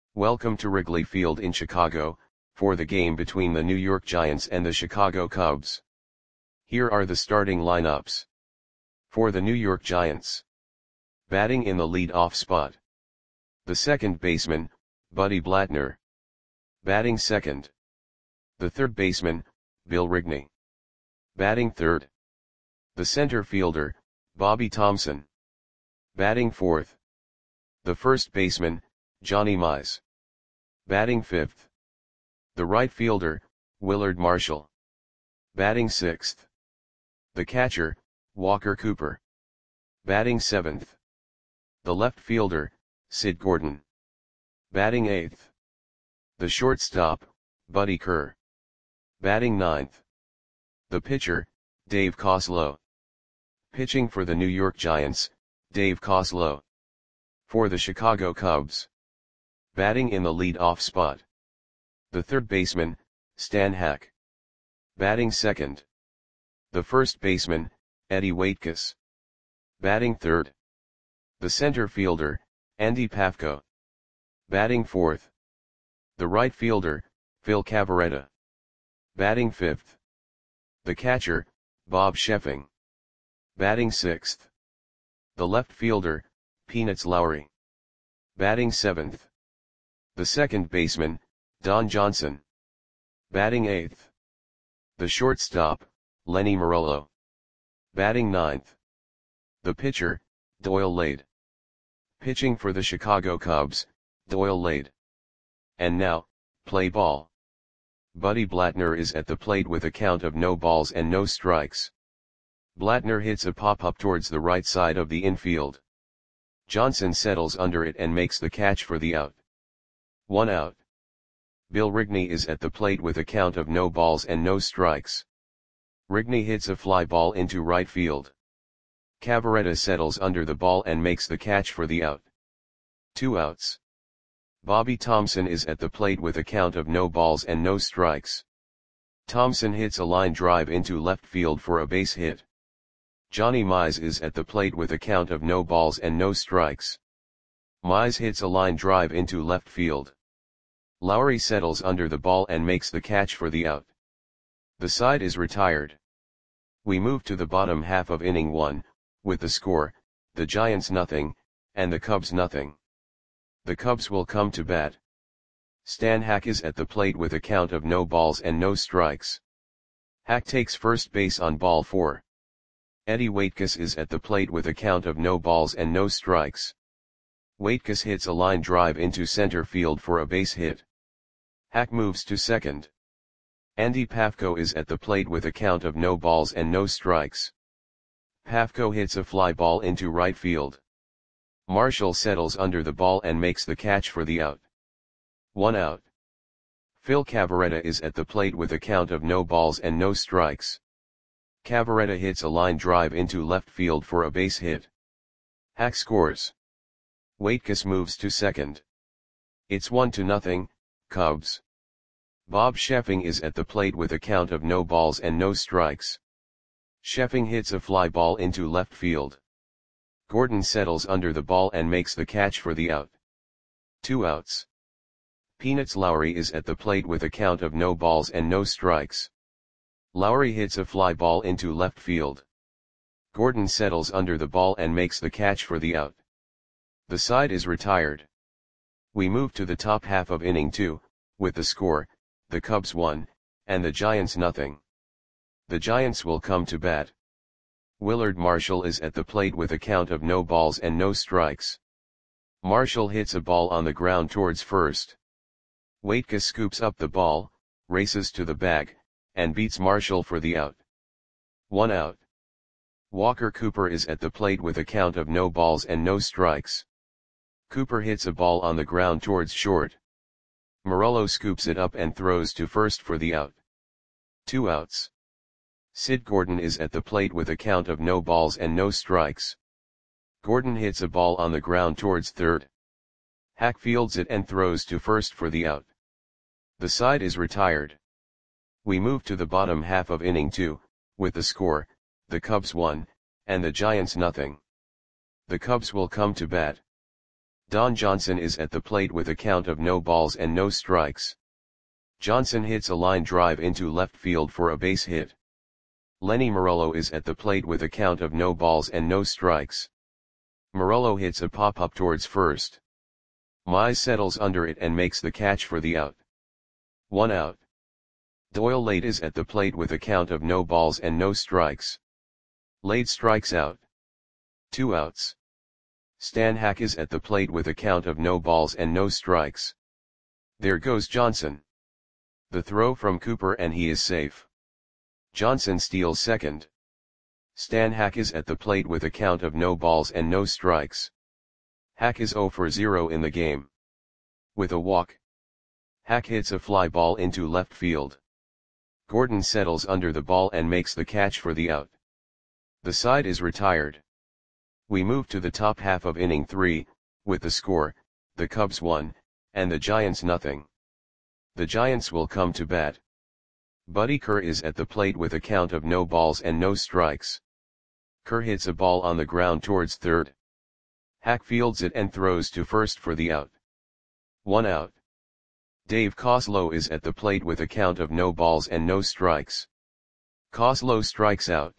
Welcome to Wrigley Field in Chicago, for the game between the New York Giants and the Chicago Cubs. Here are the starting lineups. For the New York Giants. Batting in the lead-off spot. The second baseman, Buddy Blattner. Batting second. The third baseman, Bill Rigney. Batting third. The center fielder, Bobby Thomson. Batting fourth. The first baseman, Johnny Mize. Batting fifth. The right fielder, Willard Marshall. Batting sixth. The catcher, Walker Cooper. Batting seventh. The left fielder, Sid Gordon. Batting eighth. The shortstop, Buddy Kerr. Batting ninth. The pitcher, Dave Coslow. Pitching for the New York Giants, Dave Coslow. For the Chicago Cubs. Batting in the lead-off spot. The third baseman, Stan Hack. Batting second. The first baseman, Eddie Waitkus. Batting third. The center fielder, Andy Pafko. Batting fourth. The right fielder, Phil Cavarretta. Batting fifth. The catcher, Bob Sheffing. Batting sixth. The left fielder, Peanuts Lowry. Batting seventh. The second baseman, Don Johnson. Batting eighth. The shortstop, Lenny Marolo. Batting ninth. The pitcher, Doyle Lade. Pitching for the Chicago Cubs, Doyle Lade. And now, play ball. Buddy Blattner is at the plate with a count of no balls and no strikes. Blattner hits a pop-up towards the right side of the infield. Johnson settles under it and makes the catch for the out. 1 out. Bill Rigney is at the plate with a count of no balls and no strikes. Rigney hits a fly ball into right field. Cavarretta settles under the ball and makes the catch for the out. 2 outs. Bobby Thomson is at the plate with a count of no balls and no strikes. Thomson hits a line drive into left field for a base hit. Johnny Mize is at the plate with a count of no balls and no strikes. Mize hits a line drive into left field. Lowry settles under the ball and makes the catch for the out. The side is retired. We move to the bottom half of inning 1, with the score, the Giants nothing, and the Cubs nothing. The Cubs will come to bat. Stan Hack is at the plate with a count of no balls and no strikes. Hack takes first base on ball 4. Eddie Waitkus is at the plate with a count of no balls and no strikes. Waitkus hits a line drive into center field for a base hit. Hack moves to second. Andy Pafko is at the plate with a count of no balls and no strikes. Pafko hits a fly ball into right field. Marshall settles under the ball and makes the catch for the out. 1 out. Phil Cavarretta is at the plate with a count of no balls and no strikes. Cavarretta hits a line drive into left field for a base hit. Hack scores. Waitkus moves to second. It's 1-0, Cubs. Bob Sheffing is at the plate with a count of no balls and no strikes. Sheffing hits a fly ball into left field. Gordon settles under the ball and makes the catch for the out. 2 outs. Peanuts Lowry is at the plate with a count of no balls and no strikes. Lowry hits a fly ball into left field. Gordon settles under the ball and makes the catch for the out. The side is retired. We move to the top half of inning 2, with the score, the Cubs 1, and the Giants nothing. The Giants will come to bat. Willard Marshall is at the plate with a count of no balls and no strikes. Marshall hits a ball on the ground towards first. Waitkus scoops up the ball, races to the bag, and beats Marshall for the out. 1 out. Walker Cooper is at the plate with a count of no balls and no strikes. Cooper hits a ball on the ground towards short. Marolo scoops it up and throws to first for the out. 2 outs. Sid Gordon is at the plate with a count of no balls and no strikes. Gordon hits a ball on the ground towards third. Hack fields it and throws to first for the out. The side is retired. We move to the bottom half of inning 2, with the score, the Cubs 1, and the Giants nothing. The Cubs will come to bat. Don Johnson is at the plate with a count of no balls and no strikes. Johnson hits a line drive into left field for a base hit. Lenny Morello is at the plate with a count of no balls and no strikes. Morello hits a pop-up towards first. Mize settles under it and makes the catch for the out. 1 out. Doyle Lade is at the plate with a count of no balls and no strikes. Lade strikes out. 2 outs. Stan Hack is at the plate with a count of no balls and no strikes. There goes Johnson. The throw from Cooper and he is safe. Johnson steals second. Stan Hack is at the plate with a count of no balls and no strikes. Hack is 0 for 0 in the game. With a walk, Hack hits a fly ball into left field. Gordon settles under the ball and makes the catch for the out. The side is retired. We move to the top half of inning 3, with the score, the Cubs 1, and the Giants nothing. The Giants will come to bat. Buddy Kerr is at the plate with a count of no balls and no strikes. Kerr hits a ball on the ground towards third. Hack fields it and throws to first for the out. 1 out. Dave Koslow is at the plate with a count of no balls and no strikes. Koslow strikes out.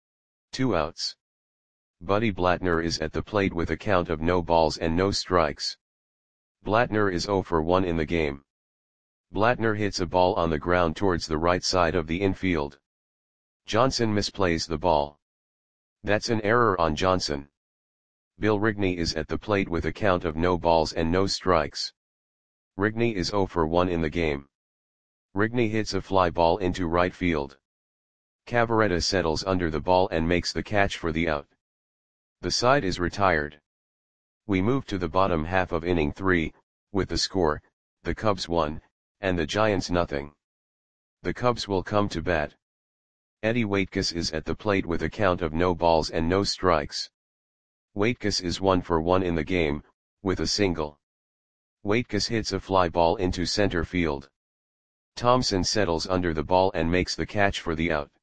2 outs. Buddy Blattner is at the plate with a count of no balls and no strikes. Blattner is 0 for 1 in the game. Blattner hits a ball on the ground towards the right side of the infield. Johnson misplays the ball. That's an error on Johnson. Bill Rigney is at the plate with a count of no balls and no strikes. Rigney is 0 for 1 in the game. Rigney hits a fly ball into right field. Cavaretta settles under the ball and makes the catch for the out. The side is retired. We move to the bottom half of inning 3, with the score, the Cubs 1, and the Giants nothing. The Cubs will come to bat. Eddie Waitkus is at the plate with a count of no balls and no strikes. Waitkus is 1 for 1 in the game, with a single. Waitkus hits a fly ball into center field. Thompson settles under the ball and makes the catch for the out.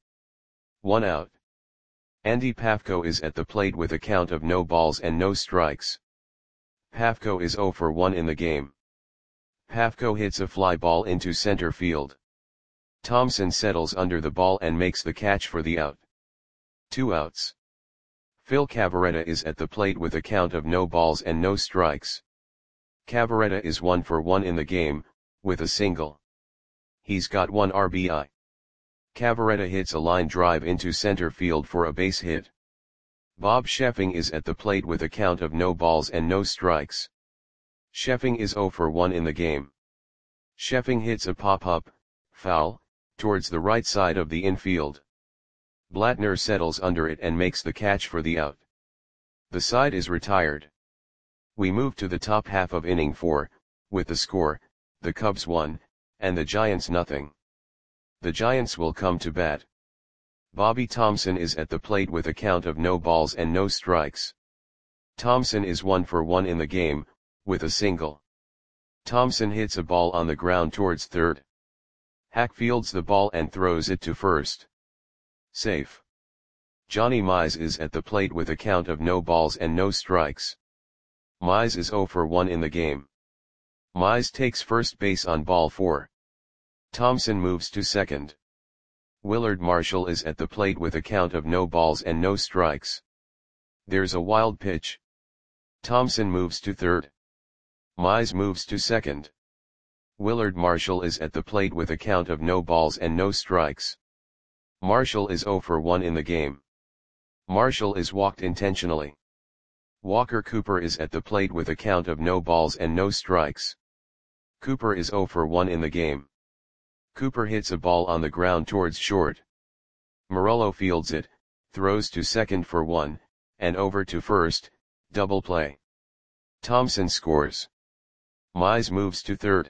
1 out. Andy Pafko is at the plate with a count of no balls and no strikes. Pafko is 0 for 1 in the game. Pafko hits a fly ball into center field. Thompson settles under the ball and makes the catch for the out. 2 outs. Phil Cavaretta is at the plate with a count of no balls and no strikes. Cavaretta is 1 for 1 in the game, with a single. He's got 1 RBI. Cavaretta hits a line drive into center field for a base hit. Bob Sheffing is at the plate with a count of no balls and no strikes. Sheffing is 0 for 1 in the game. Sheffing hits a pop-up, foul, towards the right side of the infield. Blattner settles under it and makes the catch for the out. The side is retired. We move to the top half of inning 4, with the score, the Cubs 1, and the Giants nothing. The Giants will come to bat. Bobby Thompson is at the plate with a count of no balls and no strikes. Thompson is 1 for 1 in the game, with a single. Thompson hits a ball on the ground towards third. Hack fields the ball and throws it to first. Safe. Johnny Mize is at the plate with a count of no balls and no strikes. Mize is 0 for 1 in the game. Mize takes first base on ball 4. Thompson moves to second. Willard Marshall is at the plate with a count of no balls and no strikes. There's a wild pitch. Thompson moves to third. Mize moves to second. Willard Marshall is at the plate with a count of no balls and no strikes. Marshall is 0 for 1 in the game. Marshall is walked intentionally. Walker Cooper is at the plate with a count of no balls and no strikes. Cooper is 0 for 1 in the game. Cooper hits a ball on the ground towards short. Morello fields it, throws to second for 1, and over to first, double play. Thompson scores. Mize moves to third.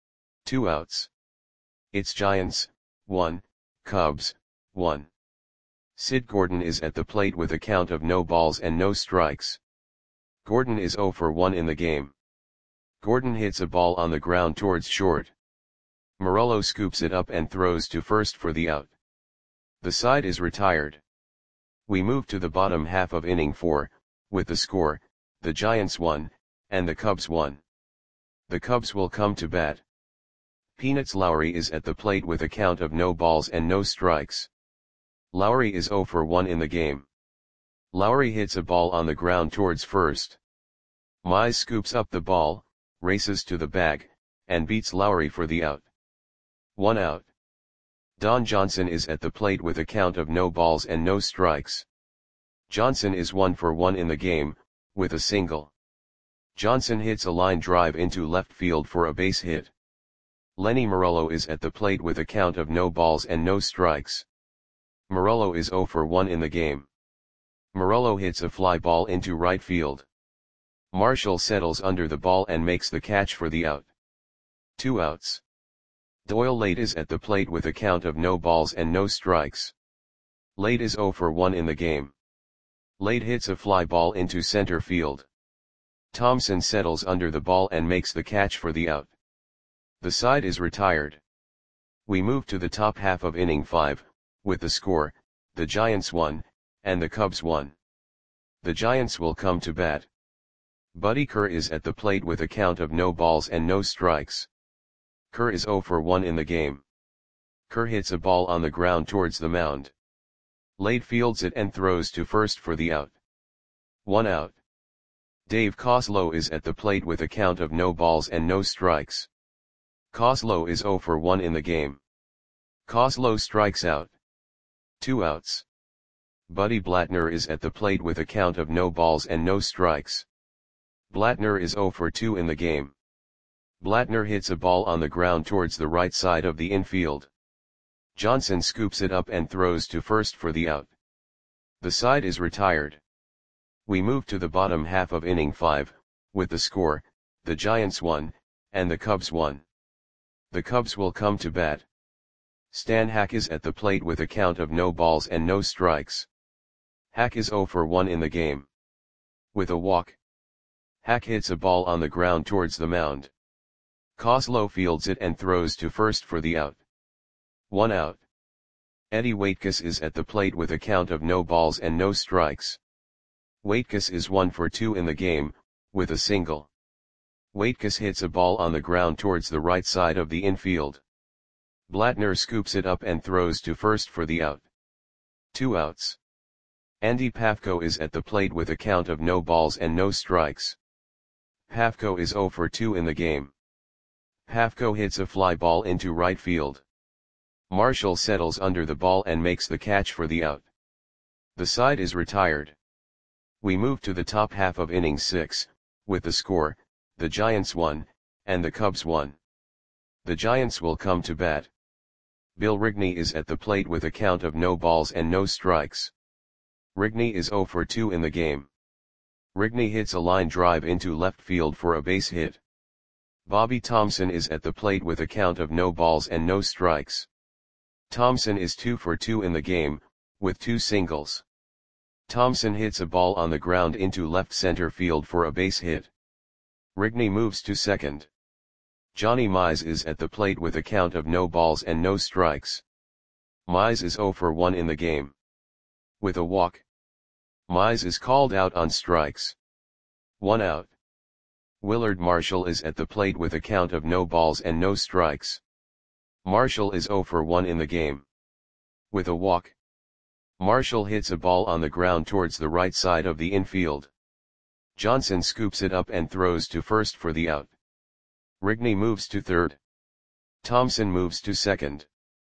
2 outs. It's Giants, 1, Cubs, 1. Sid Gordon is at the plate with a count of no balls and no strikes. Gordon is 0 for 1 in the game. Gordon hits a ball on the ground towards short. Morello scoops it up and throws to first for the out. The side is retired. We move to the bottom half of inning 4, with the score, the Giants 1, and the Cubs won. The Cubs will come to bat. Peanuts Lowry is at the plate with a count of no balls and no strikes. Lowry is 0 for 1 in the game. Lowry hits a ball on the ground towards first. Mize scoops up the ball, races to the bag, and beats Lowry for the out. 1 out. Don Johnson is at the plate with a count of no balls and no strikes. Johnson is 1 for 1 in the game, with a single. Johnson hits a line drive into left field for a base hit. Lenny Morello is at the plate with a count of no balls and no strikes. Morello is 0 for 1 in the game. Morello hits a fly ball into right field. Marshall settles under the ball and makes the catch for the out. 2 outs. Doyle Late is at the plate with a count of no balls and no strikes. Late is 0 for 1 in the game. Late hits a fly ball into center field. Thompson settles under the ball and makes the catch for the out. The side is retired. We move to the top half of inning 5, with the score, the Giants won, and the Cubs won. The Giants will come to bat. Buddy Kerr is at the plate with a count of no balls and no strikes. Kerr is 0 for 1 in the game. Kerr hits a ball on the ground towards the mound. Late fields it and throws to first for the out. 1 out. Dave Coslow is at the plate with a count of no balls and no strikes. Coslow is 0 for 1 in the game. Coslow strikes out. 2 outs. Buddy Blattner is at the plate with a count of no balls and no strikes. Blattner is 0 for 2 in the game. Blattner hits a ball on the ground towards the right side of the infield. Johnson scoops it up and throws to first for the out. The side is retired. We move to the bottom half of inning 5, with the score, the Giants won, and the Cubs won. The Cubs will come to bat. Stan Hack is at the plate with a count of no balls and no strikes. Hack is 0 for 1 in the game. With a walk. Hack hits a ball on the ground towards the mound. Coslow fields it and throws to first for the out. 1 out. Eddie Waitkus is at the plate with a count of no balls and no strikes. Waitkus is 1 for 2 in the game, with a single. Waitkus hits a ball on the ground towards the right side of the infield. Blattner scoops it up and throws to first for the out. 2 outs. Andy Pafko is at the plate with a count of no balls and no strikes. Pafko is 0 for 2 in the game. Pafko hits a fly ball into right field. Marshall settles under the ball and makes the catch for the out. The side is retired. We move to the top half of inning 6, with the score, the Giants won, and the Cubs won. The Giants will come to bat. Bill Rigney is at the plate with a count of no balls and no strikes. Rigney is 0 for 2 in the game. Rigney hits a line drive into left field for a base hit. Bobby Thompson is at the plate with a count of no balls and no strikes. Thompson is 2 for 2 in the game, with 2 singles. Thompson hits a ball on the ground into left center field for a base hit. Rigney moves to second. Johnny Mize is at the plate with a count of no balls and no strikes. Mize is 0 for 1 in the game. With a walk. Mize is called out on strikes. 1 out. Willard Marshall is at the plate with a count of no balls and no strikes. Marshall is 0 for 1 in the game. With a walk. Marshall hits a ball on the ground towards the right side of the infield. Johnson scoops it up and throws to first for the out. Rigney moves to third. Thompson moves to second.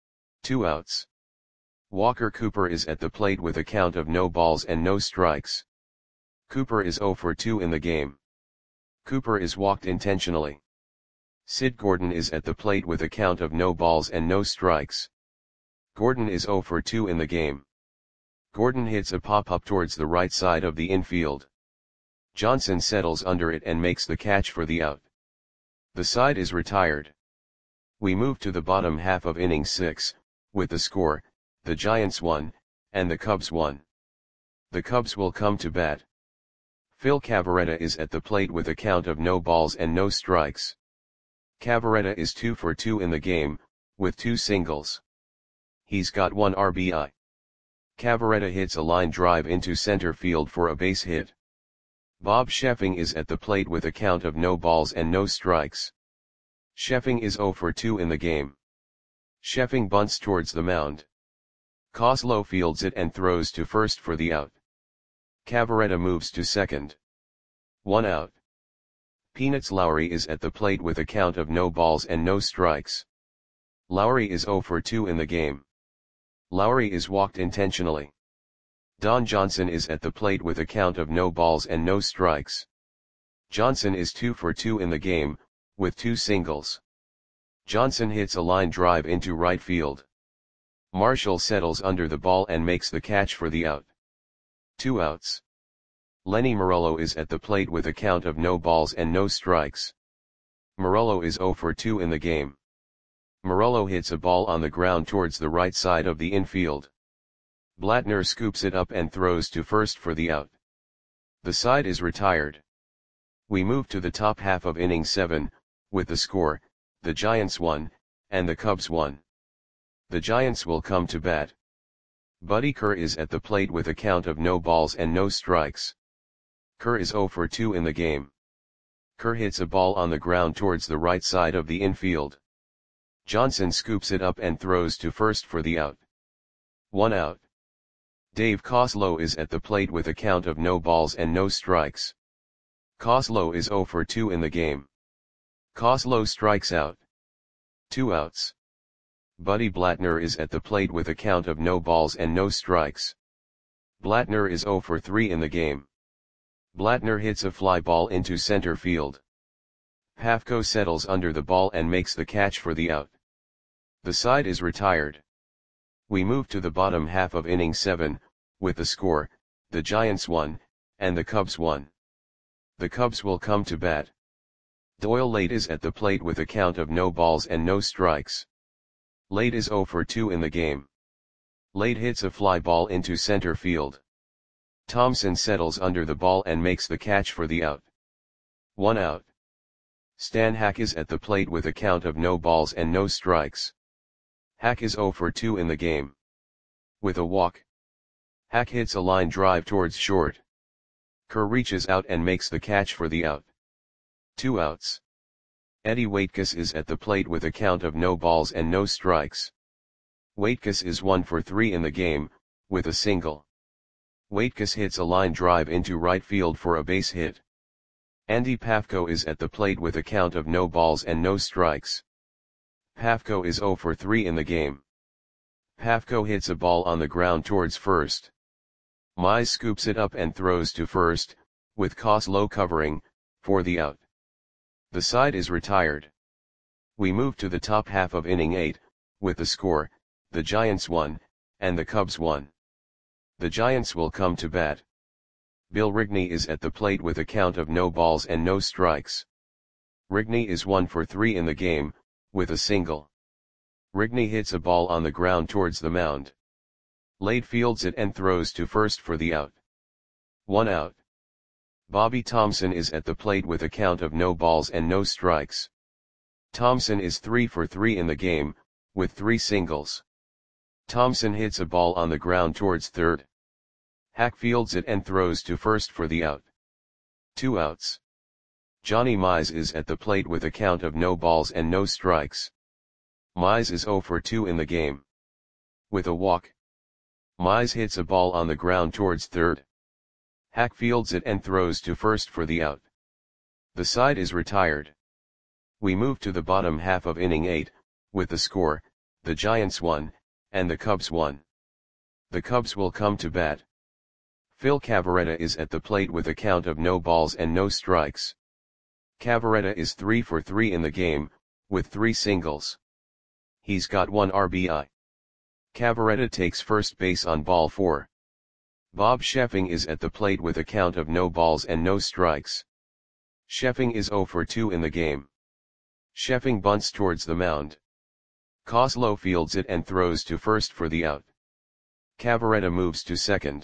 2 outs. Walker Cooper is at the plate with a count of no balls and no strikes. Cooper is 0 for 2 in the game. Cooper is walked intentionally. Sid Gordon is at the plate with a count of no balls and no strikes. Gordon is 0 for 2 in the game. Gordon hits a pop-up towards the right side of the infield. Johnson settles under it and makes the catch for the out. The side is retired. We move to the bottom half of inning 6, with the score, the Giants won, and the Cubs won. The Cubs will come to bat. Phil Cavarretta is at the plate with a count of no balls and no strikes. Cavarretta is 2 for 2 in the game, with 2 singles. He's got 1 RBI. Cavarretta hits a line drive into center field for a base hit. Bob Sheffing is at the plate with a count of no balls and no strikes. Sheffing is 0 for 2 in the game. Sheffing bunts towards the mound. Kozlow fields it and throws to first for the out. Cavaretta moves to second. 1 out. Peanuts Lowry is at the plate with a count of no balls and no strikes. Lowry is 0 for 2 in the game. Lowry is walked intentionally. Don Johnson is at the plate with a count of no balls and no strikes. Johnson is 2 for 2 in the game, with 2 singles. Johnson hits a line drive into right field. Marshall settles under the ball and makes the catch for the out. 2 outs. Lenny Morello is at the plate with a count of no balls and no strikes. Morello is 0 for 2 in the game. Morello hits a ball on the ground towards the right side of the infield. Blattner scoops it up and throws to first for the out. The side is retired. We move to the top half of inning 7, with the score, the Giants won, and the Cubs won. The Giants will come to bat. Buddy Kerr is at the plate with a count of no balls and no strikes. Kerr is 0 for 2 in the game. Kerr hits a ball on the ground towards the right side of the infield. Johnson scoops it up and throws to first for the out. 1 out. Dave Kozlow is at the plate with a count of no balls and no strikes. Kozlow is 0 for 2 in the game. Kozlow strikes out. 2 outs. Buddy Blattner is at the plate with a count of no balls and no strikes. Blattner is 0 for 3 in the game. Blattner hits a fly ball into center field. Pafko settles under the ball and makes the catch for the out. The side is retired. We move to the bottom half of inning 7, with the score, the Giants won, and the Cubs won. The Cubs will come to bat. Doyle Late is at the plate with a count of no balls and no strikes. Late is 0 for 2 in the game. Late hits a fly ball into center field. Thompson settles under the ball and makes the catch for the out. 1 out. Stan Hack is at the plate with a count of no balls and no strikes. Hack is 0 for 2 in the game. With a walk. Hack hits a line drive towards short. Kerr reaches out and makes the catch for the out. 2 outs. Eddie Waitkus is at the plate with a count of no balls and no strikes. Waitkus is 1 for 3 in the game, with a single. Waitkus hits a line drive into right field for a base hit. Andy Pafko is at the plate with a count of no balls and no strikes. Pafko is 0 for 3 in the game. Pafko hits a ball on the ground towards first. Mize scoops it up and throws to first, with Kozlow covering, for the out. The side is retired. We move to the top half of inning 8, with the score, the Giants won, and the Cubs won. The Giants will come to bat. Bill Rigney is at the plate with a count of no balls and no strikes. Rigney is 1 for 3 in the game, with a single. Rigney hits a ball on the ground towards the mound. Late fields it and throws to first for the out. 1 out. Bobby Thomson is at the plate with a count of no balls and no strikes. Thomson is 3 for 3 in the game, with 3 singles. Thomson hits a ball on the ground towards third. Hack fields it and throws to first for the out. 2 outs. Johnny Mize is at the plate with a count of no balls and no strikes. Mize is 0 for 2 in the game. With a walk. Mize hits a ball on the ground towards third. Hack fields it and throws to first for the out. The side is retired. We move to the bottom half of inning 8, with the score, the Giants won, and the Cubs won. The Cubs will come to bat. Phil Cavaretta is at the plate with a count of no balls and no strikes. Cavaretta is 3 for 3 in the game, with 3 singles. He's got 1 RBI. Cavaretta takes first base on ball 4. Bob Sheffing is at the plate with a count of no balls and no strikes. Sheffing is 0 for 2 in the game. Sheffing bunts towards the mound. Kozlow fields it and throws to first for the out. Cavaretta moves to second.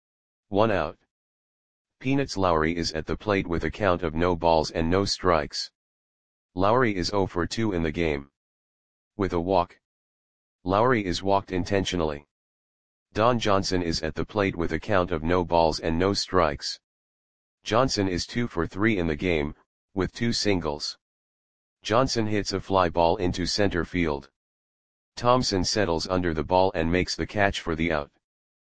1 out. Peanuts Lowry is at the plate with a count of no balls and no strikes. Lowry is 0 for 2 in the game. With a walk. Lowry is walked intentionally. Don Johnson is at the plate with a count of no balls and no strikes. Johnson is 2 for 3 in the game, with 2 singles. Johnson hits a fly ball into center field. Thomson settles under the ball and makes the catch for the out.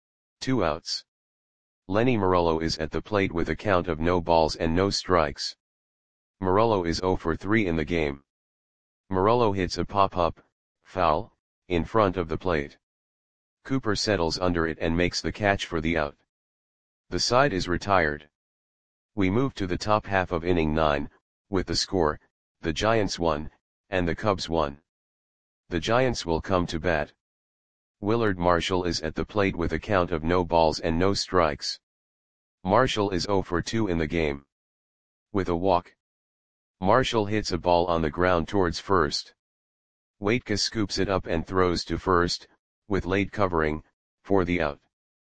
2 outs. Lenny Morello is at the plate with a count of no balls and no strikes. Morello is 0 for 3 in the game. Morello hits a pop-up, foul, in front of the plate. Cooper settles under it and makes the catch for the out. The side is retired. We move to the top half of inning 9, with the score, the Giants 1, and the Cubs 1. The Giants will come to bat. Willard Marshall is at the plate with a count of no balls and no strikes. Marshall is 0 for 2 in the game. With a walk. Marshall hits a ball on the ground towards first. Waitka scoops it up and throws to first, with Lade covering, for the out.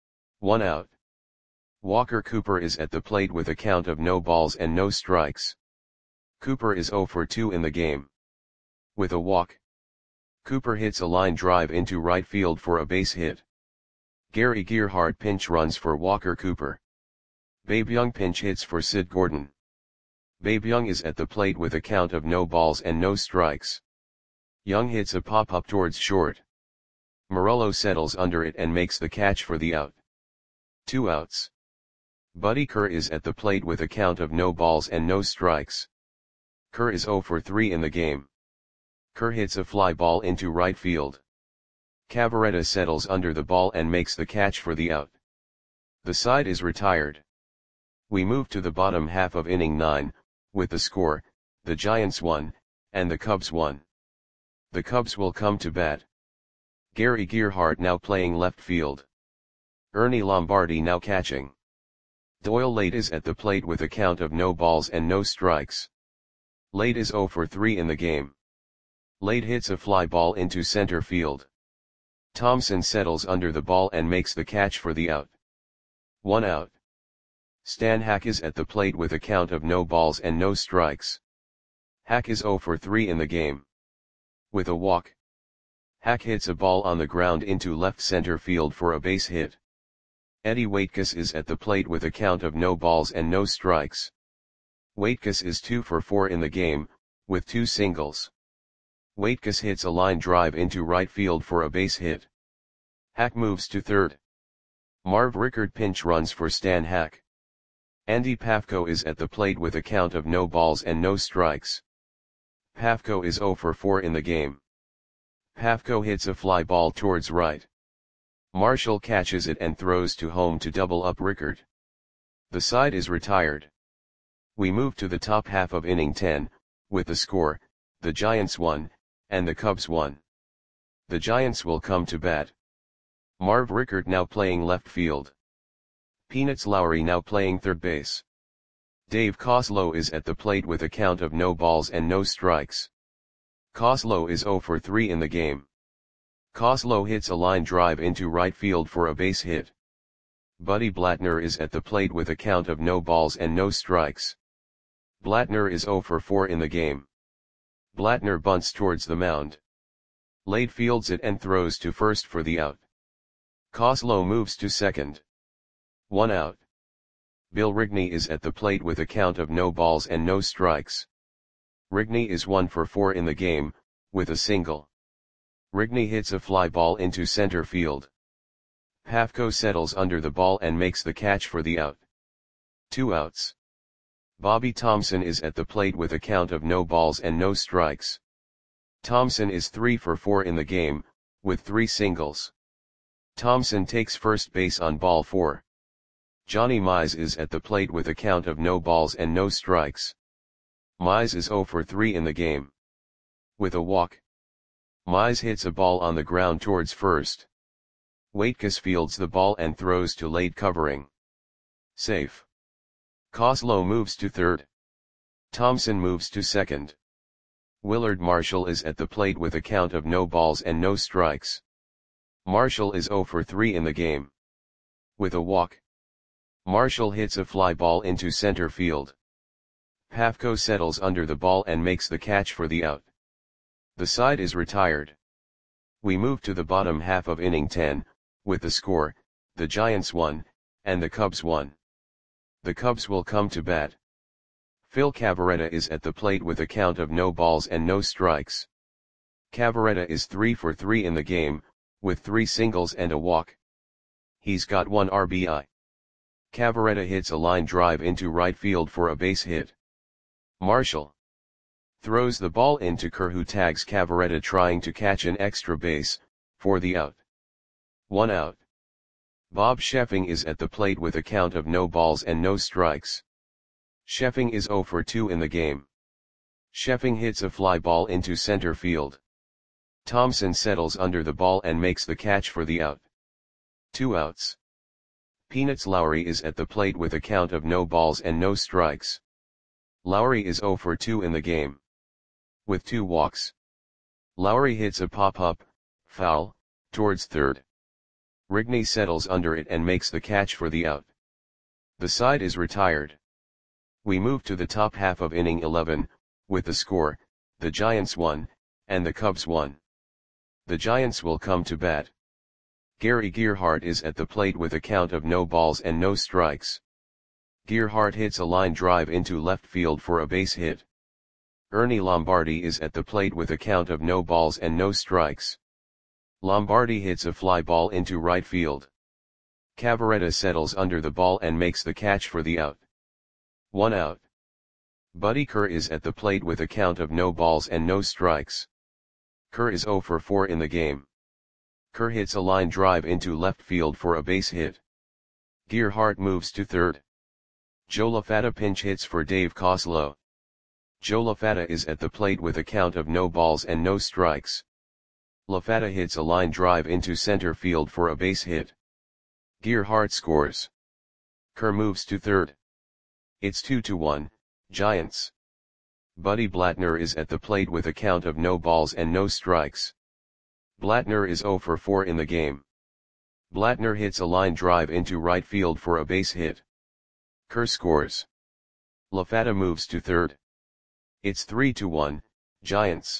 1 out. Walker Cooper is at the plate with a count of no balls and no strikes. Cooper is 0 for 2 in the game. With a walk. Cooper hits a line drive into right field for a base hit. Gary Gearhart pinch runs for Walker Cooper. Babe Young pinch hits for Sid Gordon. Babe Young is at the plate with a count of no balls and no strikes. Young hits a pop-up towards short. Morello settles under it and makes the catch for the out. 2 outs. Buddy Kerr is at the plate with a count of no balls and no strikes. Kerr is 0 for 3 in the game. Kerr hits a fly ball into right field. Cavaretta settles under the ball and makes the catch for the out. The side is retired. We move to the bottom half of inning 9, with the score, the Giants 1, and the Cubs 1. The Cubs will come to bat. Gary Gearhart now playing left field. Ernie Lombardi now catching. Doyle Lade is at the plate with a count of no balls and no strikes. Lade is 0 for 3 in the game. Lade hits a fly ball into center field. Thomson settles under the ball and makes the catch for the out. 1 out. Stan Hack is at the plate with a count of no balls and no strikes. Hack is 0 for 3 in the game. With a walk. Hack hits a ball on the ground into left center field for a base hit. Eddie Waitkus is at the plate with a count of no balls and no strikes. Waitkus is 2 for 4 in the game, with 2 singles. Waitkus hits a line drive into right field for a base hit. Hack moves to third. Marv Rickard pinch runs for Stan Hack. Andy Pafko is at the plate with a count of no balls and no strikes. Pafko is 0 for 4 in the game. Pafko hits a fly ball towards right. Marshall catches it and throws to home to double up Rickard. The side is retired. We move to the top half of inning 10, with the score, the Giants 1, and the Cubs 1. The Giants will come to bat. Marv Rickard now playing left field. Peanuts Lowry now playing third base. Dave Coslow is at the plate with a count of no balls and no strikes. Coslow is 0 for 3 in the game. Coslow hits a line drive into right field for a base hit. Buddy Blattner is at the plate with a count of no balls and no strikes. Blattner is 0 for 4 in the game. Blattner bunts towards the mound. Lade fields it and throws to first for the out. Coslow moves to second. 1 out. Bill Rigney is at the plate with a count of no balls and no strikes. Rigney is 1 for 4 in the game, with a single. Rigney hits a fly ball into center field. Pafko settles under the ball and makes the catch for the out. 2 outs. Bobby Thomson is at the plate with a count of no balls and no strikes. Thomson is 3 for 4 in the game, with 3 singles. Thomson takes first base on ball 4. Johnny Mize is at the plate with a count of no balls and no strikes. Mize is 0 for 3 in the game. With a walk. Mize hits a ball on the ground towards first. Waitkus fields the ball and throws to Lade covering. Safe. Coslow moves to third. Thomson moves to second. Willard Marshall is at the plate with a count of no balls and no strikes. Marshall is 0 for 3 in the game. With a walk. Marshall hits a fly ball into center field. Pafko settles under the ball and makes the catch for the out. The side is retired. We move to the bottom half of inning 10, with the score, the Giants 1, and the Cubs 1. The Cubs will come to bat. Phil Cavarretta is at the plate with a count of no balls and no strikes. Cavarretta is 3 for 3 in the game, with 3 singles and a walk. He's got 1 RBI. Cavarretta hits a line drive into right field for a base hit. Marshall throws the ball into Kerr, who tags Cavarretta trying to catch an extra base, for the out. 1 out. Bob Sheffing is at the plate with a count of no balls and no strikes. Sheffing is 0 for 2 in the game. Sheffing hits a fly ball into center field. Thompson settles under the ball and makes the catch for the out. 2 outs. Peanuts Lowry is at the plate with a count of no balls and no strikes. Lowry is 0 for 2 in the game. With 2 walks. Lowry hits a pop-up, foul, towards third. Rigney settles under it and makes the catch for the out. The side is retired. We move to the top half of inning 11, with the score, the Giants 1, and the Cubs 1. The Giants will come to bat. Gary Gearhart is at the plate with a count of no balls and no strikes. Gearhart hits a line drive into left field for a base hit. Ernie Lombardi is at the plate with a count of no balls and no strikes. Lombardi hits a fly ball into right field. Cavarretta settles under the ball and makes the catch for the out. 1 out. Buddy Kerr is at the plate with a count of no balls and no strikes. Kerr is 0 for 4 in the game. Kerr hits a line drive into left field for a base hit. Gearhart moves to third. Joe LaFatta pinch hits for Dave Coslow. Joe LaFatta is at the plate with a count of no balls and no strikes. LaFatta hits a line drive into center field for a base hit. Gearhart scores. Kerr moves to third. It's 2-1, Giants. Buddy Blattner is at the plate with a count of no balls and no strikes. Blattner is 0 for 4 in the game. Blattner hits a line drive into right field for a base hit. Kerr scores. LaFatta moves to third. It's 3-1, Giants.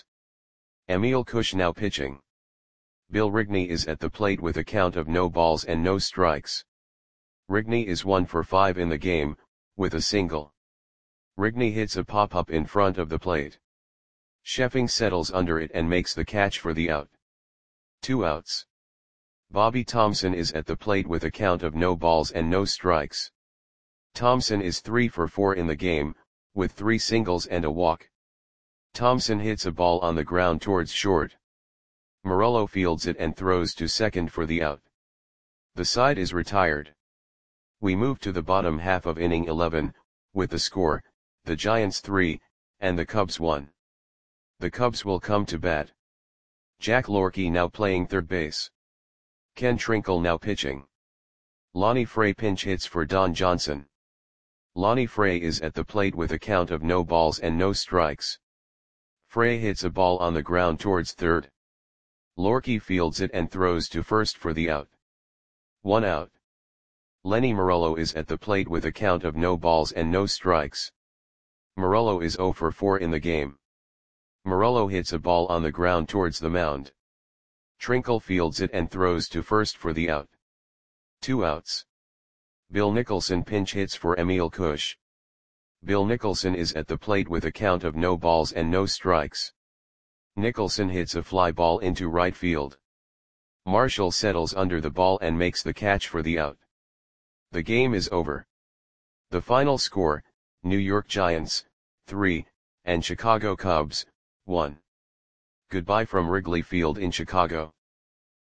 Emil Kush now pitching. Bill Rigney is at the plate with a count of no balls and no strikes. Rigney is 1 for 5 in the game, with a single. Rigney hits a pop-up in front of the plate. Sheffing settles under it and makes the catch for the out. 2 outs. Bobby Thompson is at the plate with a count of no balls and no strikes. Thompson is 3 for 4 in the game, with 3 singles and a walk. Thompson hits a ball on the ground towards short. Morello fields it and throws to second for the out. The side is retired. We move to the bottom half of inning 11, with the score, the Giants 3, and the Cubs 1. The Cubs will come to bat. Jack Lorkey now playing third base. Ken Trinkle now pitching. Lonnie Frey pinch hits for Don Johnson. Lonnie Frey is at the plate with a count of no balls and no strikes. Frey hits a ball on the ground towards third. Lorkey fields it and throws to first for the out. 1 out. Lenny Morello is at the plate with a count of no balls and no strikes. Morello is 0 for 4 in the game. Morello hits a ball on the ground towards the mound. Trinkle fields it and throws to first for the out. 2 outs. Bill Nicholson pinch hits for Emil Kush. Bill Nicholson is at the plate with a count of no balls and no strikes. Nicholson hits a fly ball into right field. Marshall settles under the ball and makes the catch for the out. The game is over. The final score, New York Giants, 3, and Chicago Cubs, 1. Goodbye from Wrigley Field in Chicago.